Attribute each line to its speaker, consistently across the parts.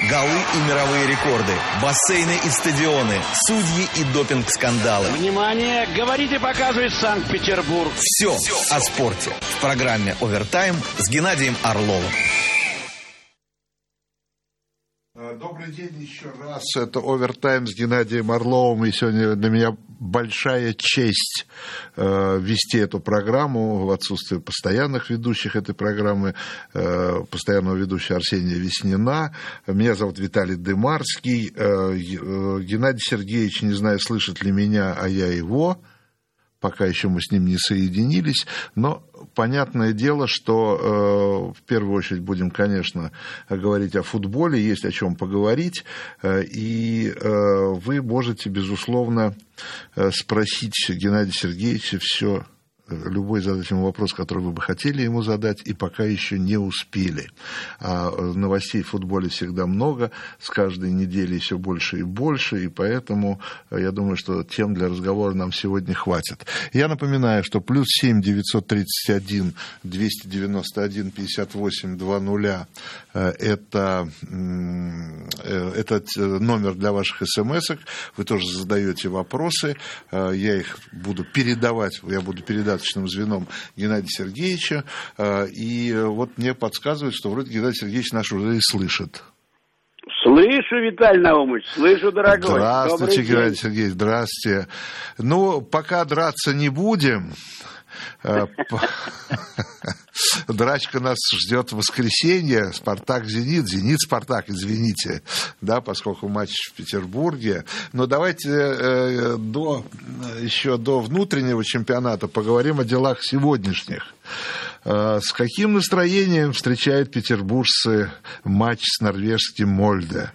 Speaker 1: Голы и мировые рекорды, бассейны и стадионы, судьи и допинг-скандалы.
Speaker 2: Внимание! Говорит и показывает Санкт-Петербург.
Speaker 1: Все о спорте в программе «Овертайм» с Геннадием Орловым.
Speaker 3: Добрый день еще раз. Это «Овертайм» с Геннадием Орловым. И сегодня для меня большая честь вести эту программу в отсутствие постоянных ведущих этой программы, постоянного ведущего Арсения Веснина. Меня зовут Виталий Дымарский. Геннадий Сергеевич, не знаю, слышит ли меня, а я его. Пока еще мы с ним не соединились, но понятное дело, что в первую очередь будем, конечно, говорить о футболе, есть о чем поговорить, и вы можете, безусловно, спросить Геннадия Сергеевича все, любой задать ему вопрос, который вы бы хотели ему задать, и пока еще не успели. А новостей в футболе всегда много, с каждой неделей все больше и больше, и поэтому я думаю, что тем для разговора нам сегодня хватит. Я напоминаю, что +7 931 291 58 00 это номер для ваших смс-ок. Вы тоже задаете вопросы, я их буду передавать, передаточным звеном Геннадия Сергеевича, и вот мне подсказывают, что вроде Геннадий Сергеевич наш уже и слышит.
Speaker 2: Слышу, Виталий Наумович, слышу, дорогой.
Speaker 3: Здравствуйте, Геннадий Сергеевич, здравствуйте. Ну, пока драться не будем. Драчка нас ждет в воскресенье. Спартак-Зенит, Зенит-Спартак, извините, да, поскольку матч в Петербурге. Но давайте еще до внутреннего чемпионата поговорим о делах сегодняшних. С каким настроением встречают петербуржцы матч с норвежским Мольде?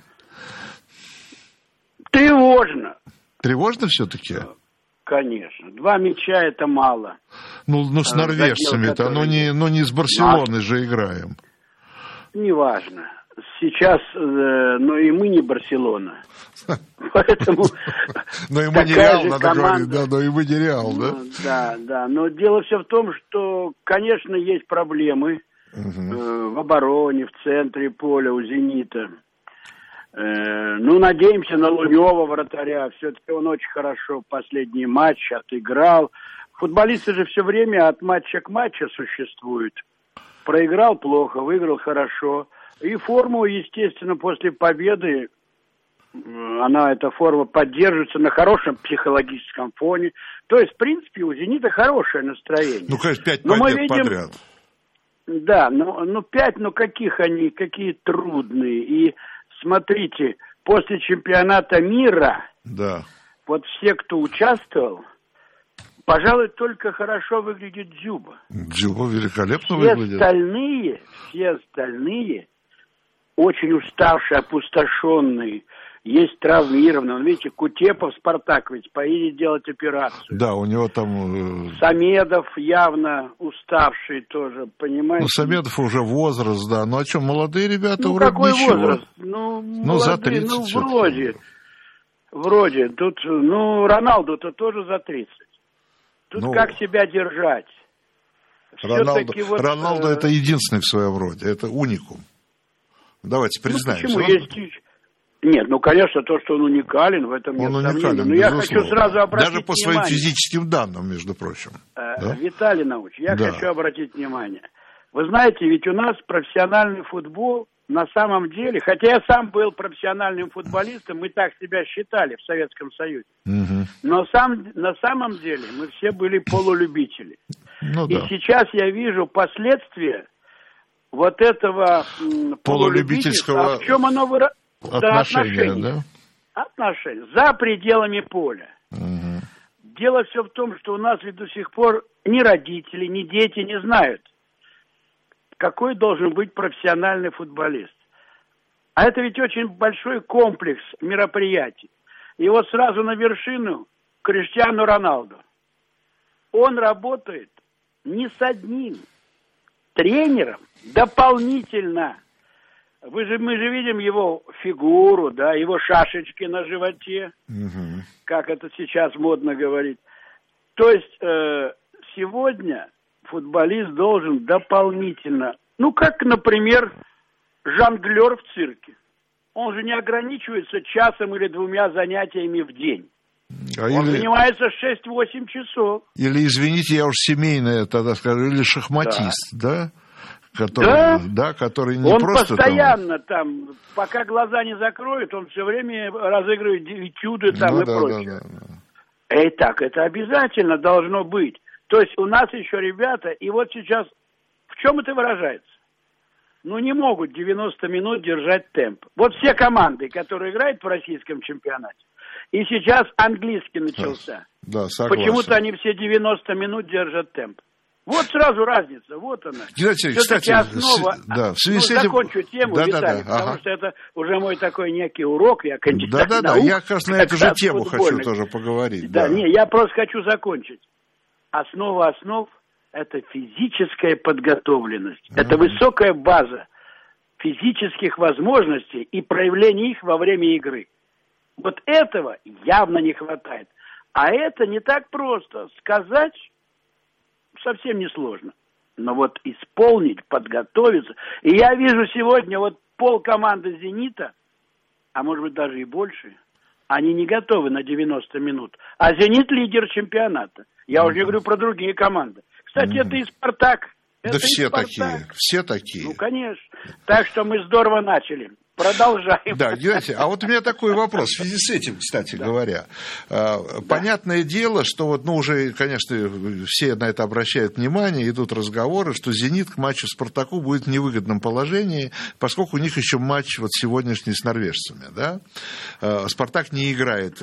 Speaker 2: Тревожно.
Speaker 3: Тревожно все-таки?
Speaker 2: Конечно. 2 мяча это мало.
Speaker 3: Ну с норвежцами-то, не с Барселоной же играем.
Speaker 2: Неважно. Сейчас, но и мы не Барселона. Поэтому
Speaker 3: но и мы не Реал, надо говорить, да, но и мы не Реал, да?
Speaker 2: Да. Но дело все в том, что, конечно, есть проблемы в обороне, в центре поля у «Зенита». Надеемся на Лунёва, вратаря. Все-таки он очень хорошо последний матч отыграл. Футболисты же все время от матча к матчу существуют. Проиграл плохо, выиграл хорошо. И форму, естественно, после победы, эта форма поддерживается на хорошем психологическом фоне. То есть, в принципе, у «Зенита» хорошее настроение.
Speaker 3: Ну, конечно, 5 побед подряд.
Speaker 2: Да, 5, какие трудные. И смотрите, после чемпионата мира,
Speaker 3: да,
Speaker 2: вот все, кто участвовал, пожалуй, только хорошо выглядит Дзюба.
Speaker 3: Дзюба великолепно выглядит.
Speaker 2: Все остальные очень уставшие, опустошенные, есть травмированные. Видите, Кутепов, Спартак ведь поедет делать операцию.
Speaker 3: Да, у него там...
Speaker 2: Самедов явно уставший тоже, понимаете?
Speaker 3: Самедов уже возраст, да. Ну, а что, молодые ребята вроде
Speaker 2: какой
Speaker 3: ничего.
Speaker 2: Возраст? Молодые,
Speaker 3: за 30
Speaker 2: вроде. Тут, Роналду-то тоже за 30. Тут как себя держать?
Speaker 3: Роналду это единственный в своем роде, это уникум. Давайте признаемся.
Speaker 2: Почему? Нет, конечно, то, что он уникален, в этом нет сомнений. Но я хочу сразу обратить внимание.
Speaker 3: Даже по своим физическим данным, между прочим. Да?
Speaker 2: Виталий Наумович, я хочу обратить внимание. Вы знаете, ведь у нас профессиональный футбол на самом деле, хотя я сам был профессиональным футболистом, мы так себя считали в Советском Союзе, но на самом деле мы все были полулюбители. И сейчас я вижу последствия вот этого полулюбительского. А в чем оно
Speaker 3: отношения.
Speaker 2: Отношения за пределами поля. Дело все в том, что у нас ведь до сих пор ни родители, ни дети не знают, какой должен быть профессиональный футболист. А это ведь очень большой комплекс мероприятий. И вот сразу на вершину Криштиану Роналду. Он работает не с одним тренером, дополнительно. Мы же видим его фигуру, да, его шашечки на животе, как это сейчас модно говорить. То есть сегодня футболист должен дополнительно, как, например, жонглер в цирке. он же не ограничивается часом или 2 занятиями в день. Он
Speaker 3: или...
Speaker 2: занимается 6-8 часов.
Speaker 3: Или, извините, я уж семейное тогда скажу, или шахматист, да? Который не
Speaker 2: он
Speaker 3: просто
Speaker 2: постоянно там, пока глаза не закроет, он все время разыгрывает этюды там и прочее. И так это обязательно должно быть. То есть у нас еще ребята, и вот сейчас в чем это выражается? Ну, не могут 90 минут держать темп. Вот все команды, которые играют в российском чемпионате, и сейчас английский начался.
Speaker 3: Да, согласен.
Speaker 2: Почему-то они все 90 минут держат темп. Вот сразу разница, вот она.
Speaker 3: Кстати, основа...
Speaker 2: в связи с этим... закончу тему, Виталий, потому что это уже мой такой некий урок, я кандидат наук.
Speaker 3: Я как раз на эту же тему хочу тоже поговорить.
Speaker 2: Я просто хочу закончить. Основа основ – это физическая подготовленность. Это высокая база физических возможностей и проявления их во время игры. Вот этого явно не хватает. А это не так просто. Сказать совсем не сложно. Но вот исполнить, подготовиться. И я вижу сегодня вот полкоманды «Зенита», а может быть даже и больше, они не готовы на 90 минут. А «Зенит» лидер чемпионата. Я уже не говорю про другие команды. Кстати, это и «Спартак».
Speaker 3: Да все такие.
Speaker 2: Ну, конечно. Так что мы здорово начали. Продолжаем.
Speaker 3: Да, Геннадий, а вот у меня такой вопрос в связи с этим, кстати говоря. Понятное дело, что вот, уже, конечно, все на это обращают внимание, идут разговоры, что «Зенит» к матчу «Спартаку» будет в невыгодном положении, поскольку у них еще матч вот сегодняшний с норвежцами, да? «Спартак» не играет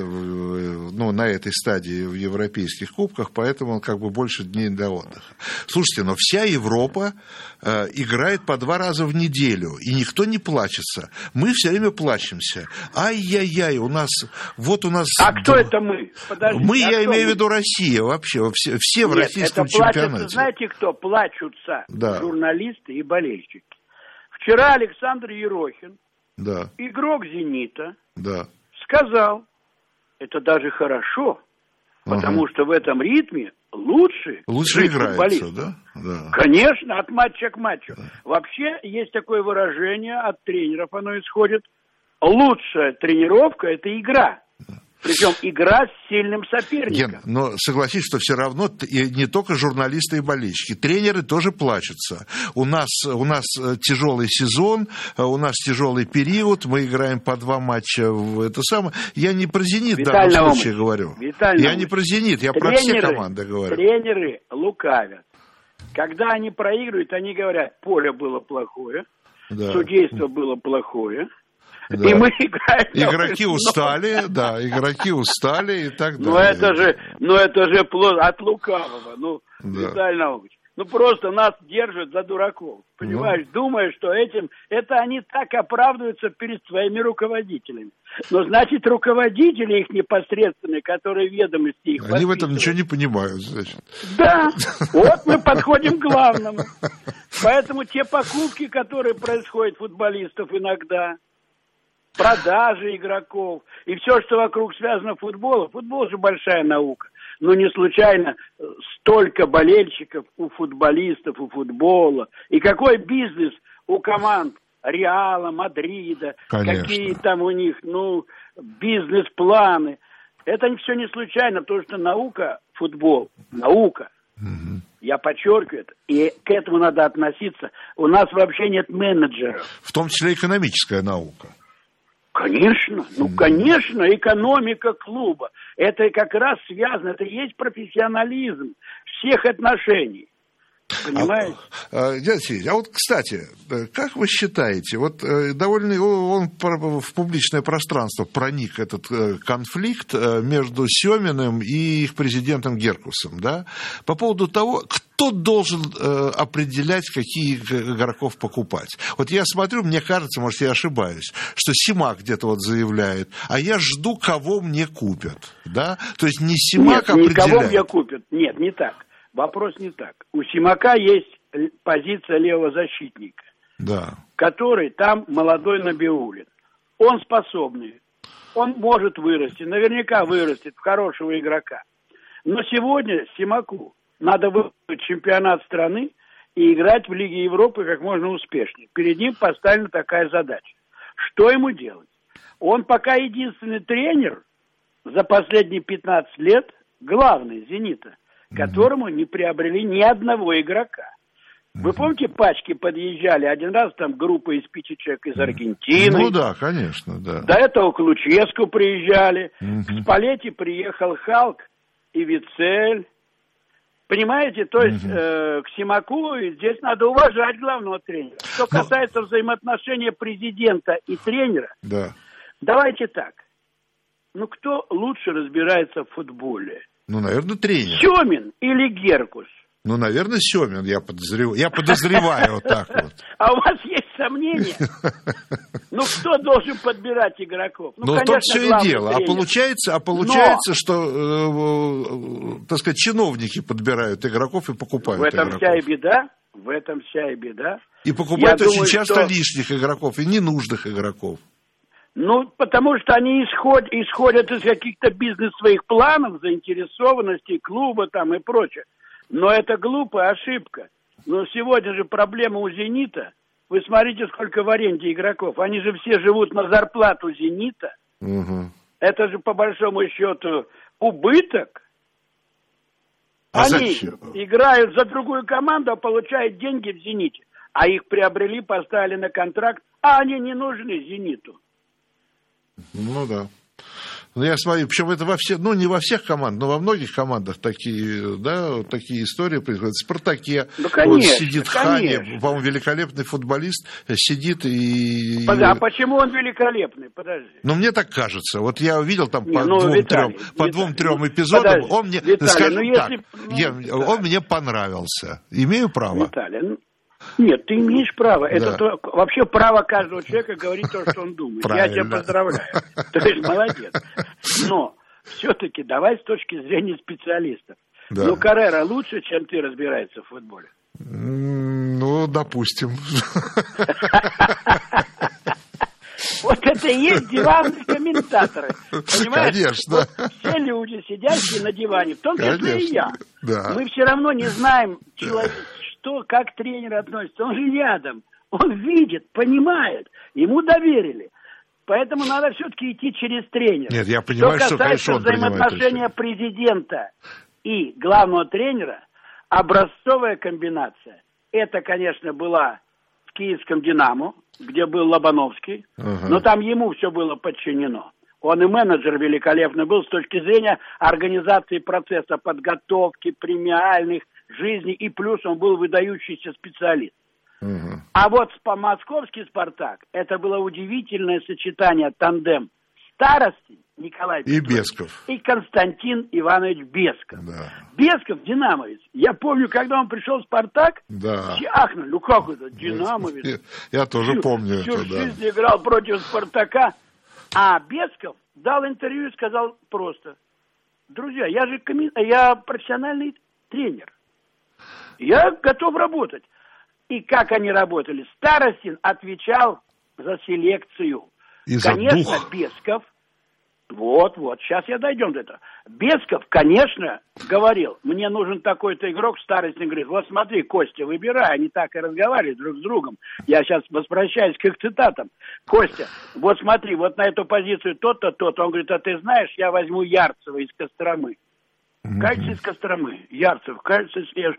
Speaker 3: на этой стадии в европейских кубках, поэтому он как бы больше дней для отдыха. Слушайте, но вся Европа играет по 2 раза в неделю, и никто не плачется. Мы все время плачемся. Ай-яй-яй, у нас...
Speaker 2: А кто это мы? Подождите,
Speaker 3: я имею в виду Россия вообще, все в российском чемпионате.
Speaker 2: Знаете кто? Плачутся
Speaker 3: да.
Speaker 2: Журналисты и болельщики. Вчера Александр Ерохин,
Speaker 3: да.
Speaker 2: игрок «Зенита»,
Speaker 3: да.
Speaker 2: сказал, это даже хорошо, потому что в этом ритме лучше
Speaker 3: играется, да? Да?
Speaker 2: Конечно, от матча к матчу. Да. Вообще есть такое выражение от тренеров, оно исходит. Лучшая тренировка – это игра. Да. Причем игра с сильным соперником.
Speaker 3: Ген, но согласись, что все равно и не только журналисты и болельщики, тренеры тоже плачутся. У нас тяжелый сезон, у нас тяжелый период, мы играем по 2 матча в это самое. Я не про «Зенит» в данном случае говорю. Я не про «Зенит», я про все команды говорю.
Speaker 2: Тренеры лукавят. Когда они проигрывают, они говорят, поле было плохое, судейство было плохое. Да. И мы играем.
Speaker 3: Игроки устали и так далее.
Speaker 2: Это же от лукавого. Виталий Наумович. Просто нас держат за дураков. Понимаешь, думая, что это они так оправдываются перед своими руководителями. Но значит, руководители их непосредственные, которые ведомости их
Speaker 3: они в этом ничего не понимают, значит.
Speaker 2: Да, вот мы подходим к главному. Поэтому те покупки, которые происходят футболистов иногда, продажи игроков и все, что вокруг связано с футболом. Футбол же большая наука. Но не случайно столько болельщиков у футболистов, у футбола. И какой бизнес у команд Реала, Мадрида,
Speaker 3: конечно.
Speaker 2: Какие там у них, бизнес-планы. Это все не случайно, потому что наука, футбол, наука.
Speaker 3: Угу.
Speaker 2: Я подчеркиваю это. И к этому надо относиться. У нас вообще нет менеджеров.
Speaker 3: В том числе экономическая наука.
Speaker 2: Конечно, конечно, экономика клуба. Это как раз связано, это и есть профессионализм всех отношений. Понимаете?
Speaker 3: А вот, кстати, как вы считаете, вот довольно он в публичное пространство проник этот конфликт между Семиным и их президентом Геркусом, да? По поводу того, кто должен определять, каких игроков покупать. Вот я смотрю, мне кажется, может, я ошибаюсь, что Симак где-то вот заявляет, а я жду, кого мне купят, да? То есть не Симак определяет.
Speaker 2: Нет, кого мне купят. Нет, не так. Вопрос не так. У Симака есть позиция левого защитника,
Speaker 3: да.
Speaker 2: Который там молодой Набиуллин. Он способный, он может вырасти, наверняка вырастет в хорошего игрока. Но сегодня Симаку надо выиграть чемпионат страны и играть в Лиге Европы как можно успешнее. Перед ним поставлена такая задача. Что ему делать? Он пока единственный тренер за последние 15 лет, главный «Зенита», которому не приобрели ни одного игрока. Вы помните, пачки подъезжали? Один раз там группа из 5 человек из Аргентины.
Speaker 3: Ну да, конечно, да.
Speaker 2: До этого к Луческу приезжали. К Спалетти приехал Халк и Вицель. Понимаете, то есть к Симаку здесь надо уважать главного тренера. Что касается взаимоотношения президента и тренера,
Speaker 3: да.
Speaker 2: Давайте так. Ну, кто лучше разбирается в футболе?
Speaker 3: Ну, наверное, тренер.
Speaker 2: Семин или Геркус?
Speaker 3: Ну, наверное, Семин, я подозреваю вот так вот.
Speaker 2: А у вас есть сомнения? Ну, кто должен подбирать игроков?
Speaker 3: Ну, тут все и дело. А получается, что, так сказать, чиновники подбирают игроков и покупают игроков.
Speaker 2: В этом вся и беда.
Speaker 3: И покупают очень часто лишних игроков и ненужных игроков.
Speaker 2: Ну, потому что они исходят из каких-то бизнес своих планов, заинтересованностей клуба там и прочее. Но это глупая ошибка. Но сегодня же проблема у «Зенита». Вы смотрите, сколько в аренде игроков. Они же все живут на зарплату «Зенита». Угу. Это же, по большому счету, убыток. Они играют за другую команду, а получают деньги в «Зените». А их приобрели, поставили на контракт, а они не нужны «Зениту».
Speaker 3: Ну да. Ну, я смотрю, причем это не во всех командах, но во многих командах такие истории происходят. В «Спартаке» сидит Хани, по-моему, великолепный футболист, сидит и...
Speaker 2: А почему он великолепный? Подожди.
Speaker 3: Ну, мне так кажется. Вот я увидел там по двум-трем эпизодам, он мне, скажем так, он мне понравился. Имею право?
Speaker 2: Виталий, нет, ты имеешь право. Да. Это вообще право каждого человека говорить то, что он думает. Правильно. Я тебя поздравляю. То есть молодец. Но все-таки давай с точки зрения специалистов. Да. Ну, Каррера лучше, чем ты разбираешься в футболе?
Speaker 3: Ну, допустим.
Speaker 2: Вот это и есть диванные комментаторы. Понимаешь?
Speaker 3: Конечно.
Speaker 2: Вот все люди, сидящие на диване, в том числе и я. Да. Мы все равно не знаем человека. Как тренер относится, он же рядом, он видит, понимает, ему доверили. Поэтому надо все-таки идти через тренера.
Speaker 3: Нет, я понимаю, что конечно он
Speaker 2: взаимоотношения президента и главного тренера, образцовая комбинация. Это, конечно, была в киевском «Динамо», где был Лобановский, но там ему все было подчинено. Он и менеджер великолепный был с точки зрения организации процесса подготовки, премиальных, жизни, и плюс он был выдающийся специалист. А вот московский «Спартак» это было удивительное сочетание, тандем Старостин Николай Петрович
Speaker 3: и Бесков.
Speaker 2: И Константин Иванович Бесков. Да. Бесков динамовец. Я помню, когда он пришел в «Спартак», все ахнули, ну как это, динамовец?
Speaker 3: Я тоже помню
Speaker 2: всю жизнь играл против «Спартака». А Бесков дал интервью и сказал просто: друзья, я профессиональный тренер. Я готов работать. И как они работали? Старостин отвечал за селекцию.
Speaker 3: И за
Speaker 2: конечно,
Speaker 3: дух.
Speaker 2: Бесков. Вот, сейчас я дойдем до этого. Бесков, конечно, говорил, мне нужен такой-то игрок. Старостин говорит, вот смотри, Костя, выбирай. Они так и разговаривают друг с другом. Я сейчас возвращаюсь к их цитатам. Костя, вот смотри, вот на эту позицию то-то, то-то. Он говорит, а ты знаешь, я возьму Ярцева из Костромы. Кажется, из Костромы. Ярцев, кажется, из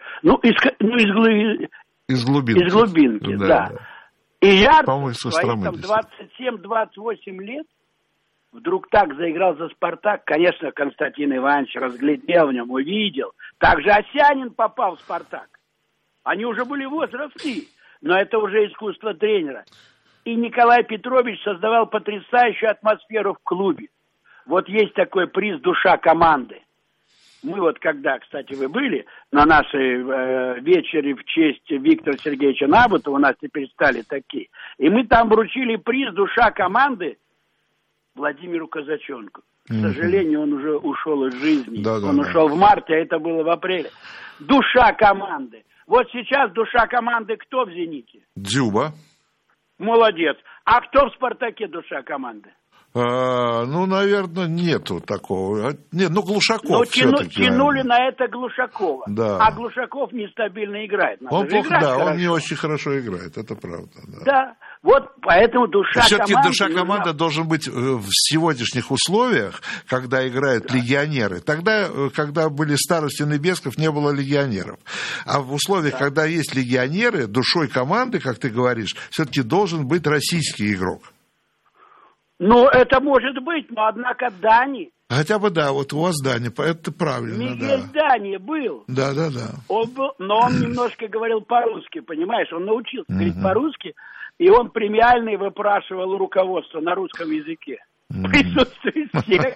Speaker 3: глубинки.
Speaker 2: Из глубинки, да. И Ярцев
Speaker 3: своим
Speaker 2: 27-28 лет вдруг так заиграл за «Спартак». Конечно, Константин Иванович разглядел в нем, увидел. Также Осянин попал в «Спартак». Они уже были возрастные, но это уже искусство тренера. И Николай Петрович создавал потрясающую атмосферу в клубе. Вот есть такой приз «Душа команды». Мы вот когда, кстати, вы были на нашей вечере в честь Виктора Сергеевича Набутова, у нас теперь стали такие, и мы там вручили приз «Душа команды» Владимиру Казаченку. К сожалению, он уже ушел из жизни. Он ушел в марте, а это было в апреле. Душа команды. Вот сейчас душа команды кто в «Зените»?
Speaker 3: Дзюба.
Speaker 2: Молодец. А кто в «Спартаке» душа команды?
Speaker 3: Ну, наверное, нету такого. Нет, ну, Глушаков
Speaker 2: Но
Speaker 3: все-таки.
Speaker 2: тянули на это Глушакова.
Speaker 3: Да.
Speaker 2: А Глушаков нестабильно играет.
Speaker 3: Он плохо, да, он не очень хорошо играет, это правда.
Speaker 2: Да. Вот поэтому душа
Speaker 3: все-таки
Speaker 2: команды...
Speaker 3: душа команды должен быть в сегодняшних условиях, когда играют легионеры. Тогда, когда были Старостин и Бесков, не было легионеров. А в условиях, когда есть легионеры, душой команды, как ты говоришь, все-таки должен быть российский игрок.
Speaker 2: Ну, это может быть, но однако Дани...
Speaker 3: Хотя бы, да, вот у вас Дани, это правильно,
Speaker 2: Мигель Дани был.
Speaker 3: Да.
Speaker 2: Он был, но он немножко говорил по-русски, понимаешь? Он научился говорить по-русски, и он премиальный выпрашивал у руководства на русском языке. Присутствует всех.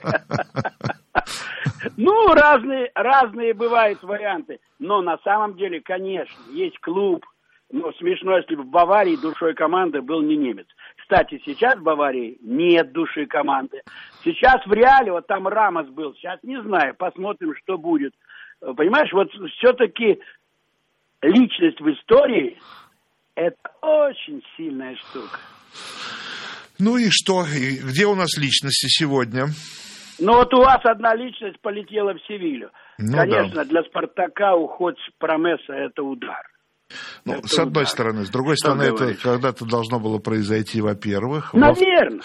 Speaker 2: Ну, разные бывают варианты. Но на самом деле, конечно, есть клуб. Но смешно, если бы в Баварии душой команды был не немец. Кстати, сейчас в Баварии нет души команды. Сейчас в Реале, вот там Рамос был, сейчас не знаю, посмотрим, что будет. Понимаешь, вот все-таки личность в истории – это очень сильная штука.
Speaker 3: Ну и что? И где у нас личности сегодня?
Speaker 2: Ну вот у вас одна личность полетела в Севилью.
Speaker 3: Ну,
Speaker 2: конечно, для «Спартака» уход с Промеса – это удар.
Speaker 3: Ну, с одной стороны. С другой стороны, это когда-то должно было произойти, во-первых.
Speaker 2: Наверное.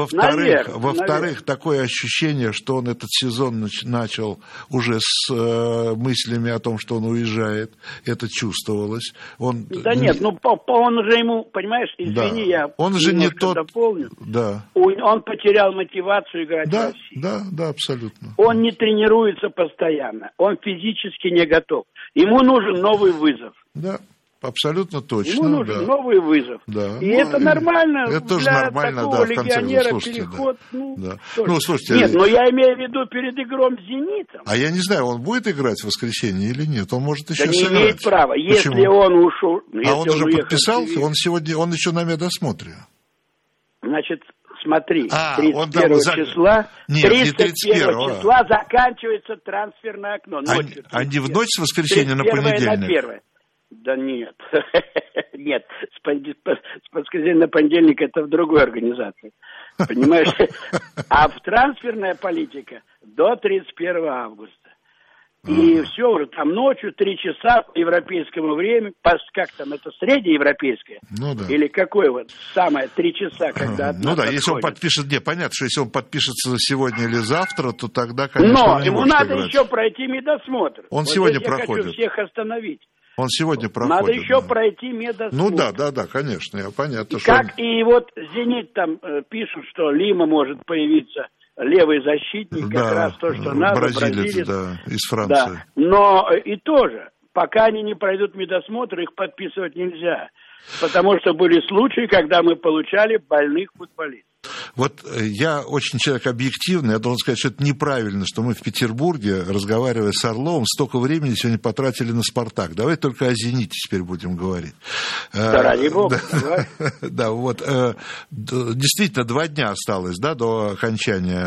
Speaker 3: Во-вторых, такое ощущение, что он этот сезон начал уже с мыслями о том, что он уезжает. Это чувствовалось.
Speaker 2: Нет, ну он уже ему, понимаешь, извини, я
Speaker 3: он же не тот...
Speaker 2: дополню.
Speaker 3: Да.
Speaker 2: Он потерял мотивацию играть в России.
Speaker 3: Да, абсолютно.
Speaker 2: Он не тренируется постоянно. Он физически не готов. Ему нужен новый вызов.
Speaker 3: Да. Абсолютно точно.
Speaker 2: Ему нужен новый вызов.
Speaker 3: Да.
Speaker 2: И это нормально.
Speaker 3: Это тоже
Speaker 2: для
Speaker 3: нормально,
Speaker 2: такого
Speaker 3: в конце
Speaker 2: легионера
Speaker 3: слушайте,
Speaker 2: переход.
Speaker 3: Да.
Speaker 2: Слушайте. Нет, но я имею в виду перед игром с «Зенитом».
Speaker 3: А я не знаю, он будет играть в воскресенье или нет. Он может еще
Speaker 2: не
Speaker 3: сыграть.
Speaker 2: Имеет права.
Speaker 3: Почему?
Speaker 2: Если он ушел...
Speaker 3: Он уже подписал? Он еще на медосмотре.
Speaker 2: Значит, смотри, 31 числа...
Speaker 3: Нет, 31
Speaker 2: числа заканчивается трансферное окно.
Speaker 3: Не в ночь с воскресенья на понедельник?
Speaker 2: На 1. Да нет. Нет, с воскресенья на понедельник это в другой организации. Понимаешь? А в трансферная политика до 31 августа. И все уже там ночью, 3 часа по европейскому времени, как там, это среднеевропейское?
Speaker 3: Ну да.
Speaker 2: Или какое вот самое 3 часа, когда
Speaker 3: Ну да, если он подпишет, понятно, что если он подпишется сегодня или завтра, то тогда, конечно,
Speaker 2: но
Speaker 3: он не
Speaker 2: ему
Speaker 3: может
Speaker 2: надо
Speaker 3: играть.
Speaker 2: еще пройти медосмотр.
Speaker 3: Он сегодня
Speaker 2: я
Speaker 3: проходит.
Speaker 2: Хочу всех остановить.
Speaker 3: Он сегодня проходит.
Speaker 2: Надо еще пройти медосмотр.
Speaker 3: Ну да, конечно, понятно.
Speaker 2: И вот «Зенит» там пишут, что Лима может появиться, левый защитник, как раз то, что надо.
Speaker 3: Бразилец, из Франции.
Speaker 2: Да. Но и тоже, пока они не пройдут медосмотр, их подписывать нельзя. Потому что были случаи, когда мы получали больных футболистов.
Speaker 3: Вот я очень человек объективный, я должен сказать, что это неправильно, что мы в Петербурге, разговаривая с Орловым, столько времени сегодня потратили на «Спартак». Давай только о «Зените» теперь будем говорить.
Speaker 2: Да, ради бога.
Speaker 3: Да, вот. Действительно, 2 дня осталось, до окончания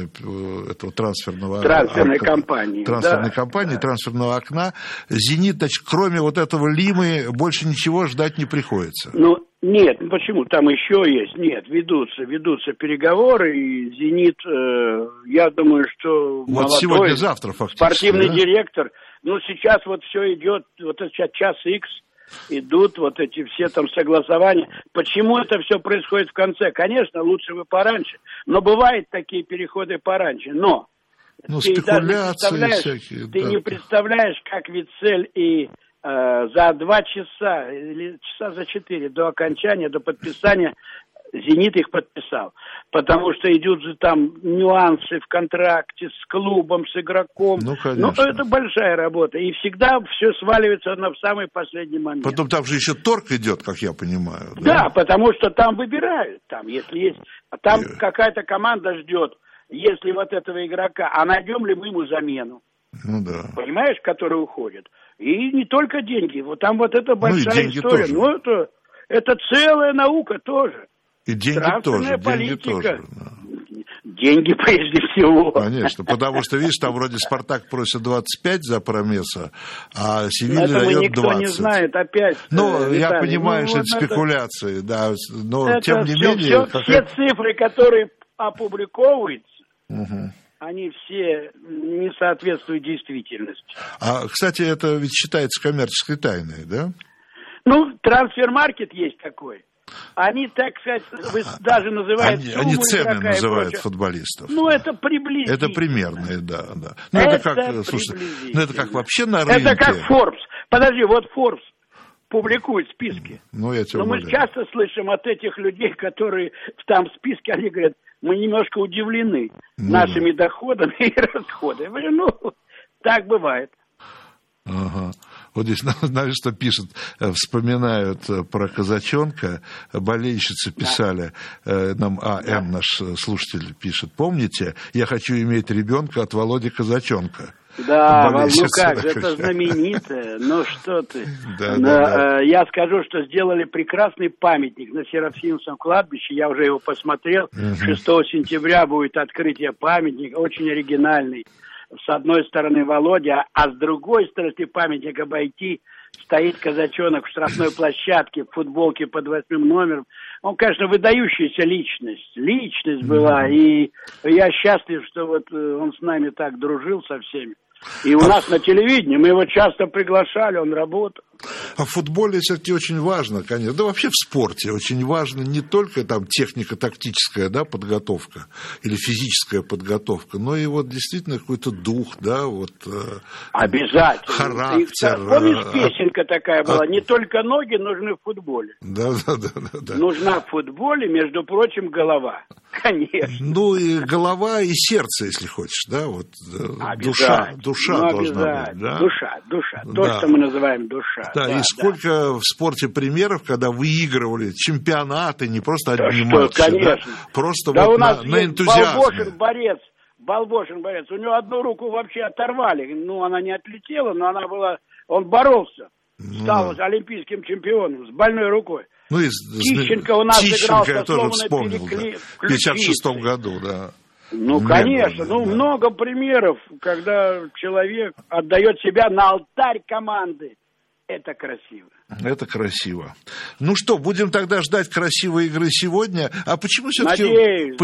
Speaker 3: этого трансферной
Speaker 2: кампании.
Speaker 3: Трансферного окна. «Зенит», значит, кроме вот этого Лимы, больше ничего ждать не приходится.
Speaker 2: Нет, почему? Там еще есть. Нет, ведутся переговоры, и «Зенит», я думаю, что
Speaker 3: вот
Speaker 2: молодой
Speaker 3: сегодня-завтра фактически,
Speaker 2: спортивный директор, сейчас вот все идет, вот сейчас час X, идут вот эти все там согласования. Почему это все происходит в конце? Конечно, лучше бы пораньше, но бывают такие переходы пораньше, но
Speaker 3: спекуляции всякие.
Speaker 2: Ты не представляешь, как Вицель и за 2 часа или часа за 4 до окончания, до подписания «Зенит» их подписал. Потому что идут же там нюансы в контракте с клубом, с игроком. Это большая работа. И всегда все сваливается в самый последний момент.
Speaker 3: Потом там же еще торг идет, как я понимаю.
Speaker 2: Да, потому что там выбирают. Если есть. Там какая-то команда ждет, если вот этого игрока, а найдем ли мы ему замену. Понимаешь, который уходит. И не только деньги. Вот там вот это большая история.
Speaker 3: Тоже.
Speaker 2: Это целая наука тоже.
Speaker 3: И деньги тоже.
Speaker 2: Политика. Деньги прежде всего.
Speaker 3: Конечно, потому что, видишь, там вроде «Спартак» просит 25 за Промеса, а «Севилья» дает 20.
Speaker 2: Никто не знает опять.
Speaker 3: Я понимаю, что это спекуляции, да, но тем не менее...
Speaker 2: Все цифры, которые опубликовывается, они все не соответствуют действительности.
Speaker 3: А, кстати, это ведь считается коммерческой тайной, да?
Speaker 2: Ну, трансфер-маркет есть такой. Они, так сказать, даже называют сумму
Speaker 3: они цены
Speaker 2: игрока
Speaker 3: называют
Speaker 2: и прочее.
Speaker 3: футболистов.
Speaker 2: Ну, это приблизительно.
Speaker 3: Это примерные, да. Ну, это как, слушайте, ну, это как вообще на рынке.
Speaker 2: Это как Forbes. Подожди, вот Forbes публикует списки.
Speaker 3: Ну, я тебя
Speaker 2: Но мы часто слышим от этих людей, которые там в списке, они говорят, мы немножко удивлены нашими доходами и расходами. Я говорю, ну, так бывает.
Speaker 3: Ага. Вот здесь, знаешь, что пишут, вспоминают про Казачонка, болельщицы писали, нам АМ, наш слушатель, пишет, помните, я хочу иметь ребенка от Володи Казачонка.
Speaker 2: Да, ну как же, это знаменитое, ну что ты. Я скажу, что сделали прекрасный памятник на Серафимовском кладбище, я уже его посмотрел, 6 сентября будет открытие памятника, очень оригинальный. С одной стороны Володя, а с другой стороны, если памятник обойти, стоит Казачонок в штрафной площадке, в футболке под 8 номером. Он, конечно, выдающаяся личность. Личность была, и я счастлив, что вот он с нами так дружил со всеми. И у нас на телевидении, мы его часто приглашали, он работал.
Speaker 3: А в футболе все-таки очень важно, конечно, да вообще в спорте очень важно не только там технико-тактическая, да, подготовка или физическая подготовка, но и вот действительно какой-то дух, да, вот
Speaker 2: обязательно.
Speaker 3: Характер.
Speaker 2: Помнишь, песенка такая была, не только ноги нужны в футболе.
Speaker 3: Да.
Speaker 2: Нужна в футболе, между прочим, голова. Конечно.
Speaker 3: Ну и голова, и сердце, если хочешь, да, вот душа должна быть. Да?
Speaker 2: Душа. То, что мы называем душа.
Speaker 3: Да, и сколько в спорте примеров, когда выигрывали чемпионаты, не просто одни матчи,
Speaker 2: конечно.
Speaker 3: Просто
Speaker 2: да,
Speaker 3: вот
Speaker 2: у нас
Speaker 3: на энтузиазме.
Speaker 2: Балбошин борец. У него одну руку вообще оторвали. Ну, она не отлетела, но он боролся. Стал олимпийским чемпионом с больной рукой.
Speaker 3: Ну, и
Speaker 2: Тищенко у нас играл со сломанной
Speaker 3: в 56-м году, да.
Speaker 2: Ну, конечно, много примеров, когда человек отдает себя на алтарь команды. Это красиво.
Speaker 3: Это красиво. Ну что, будем тогда ждать красивой игры сегодня. А почему все-таки...
Speaker 2: Надеюсь,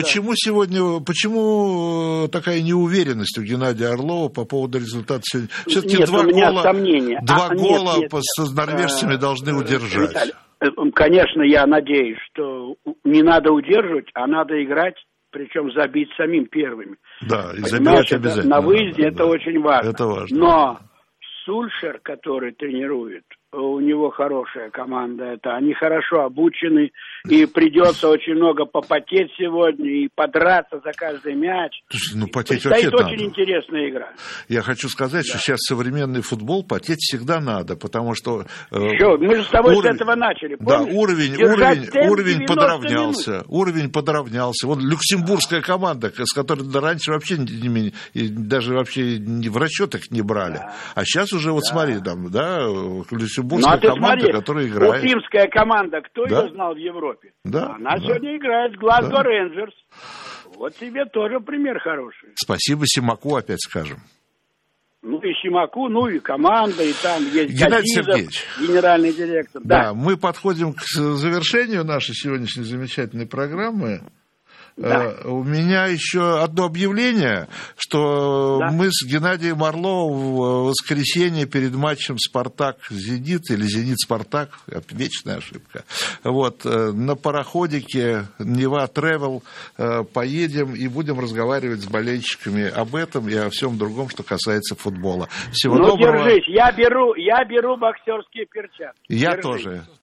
Speaker 3: почему такая неуверенность у Геннадия Орлова по поводу результата сегодня? Все-таки
Speaker 2: нет, у меня сомнения.
Speaker 3: Два гола с норвежцами должны удержать.
Speaker 2: Виталий, конечно, я надеюсь, что не надо удерживать, а надо играть, причем забить самим первыми.
Speaker 3: Да, и забивать обязательно.
Speaker 2: На выезде это очень важно.
Speaker 3: Это важно.
Speaker 2: Но Сульшер, который тренирует, у него хорошая команда, они хорошо обучены, и придется очень много попотеть сегодня, и подраться за каждый мяч.
Speaker 3: Потеть
Speaker 2: вообще
Speaker 3: надо.
Speaker 2: Очень интересная игра.
Speaker 3: Я хочу сказать, что сейчас современный футбол потеть всегда надо, потому что...
Speaker 2: Мы же с тобой с этого начали, помнишь?
Speaker 3: Да, уровень подравнялся. Минут. Уровень подравнялся. Вот люксембургская команда, с которой раньше вообще даже вообще в расчетах не брали. Да. А сейчас уже, вот смотри, там, да, люксембургская команда, которая играет.
Speaker 2: Уфимская команда, кто ее знал в Европе?
Speaker 3: Да.
Speaker 2: Она сегодня играет в Глазго Рейнджерс. Вот тебе тоже пример хороший.
Speaker 3: Спасибо Симаку, опять скажем.
Speaker 2: Ну и Симаку, ну и команда, и там есть
Speaker 3: Геннадий Сергеевич,
Speaker 2: генеральный директор.
Speaker 3: Да, мы подходим к завершению нашей сегодняшней замечательной программы. Да. У меня еще одно объявление, что мы с Геннадием Орловым в воскресенье перед матчем «Спартак-Зенит» или «Зенит-Спартак», вечная ошибка, вот, на пароходике «Нева Тревел» поедем и будем разговаривать с болельщиками об этом и о всем другом, что касается футбола. Всего доброго.
Speaker 2: Держись, я беру боксерские перчатки.
Speaker 3: Я тоже.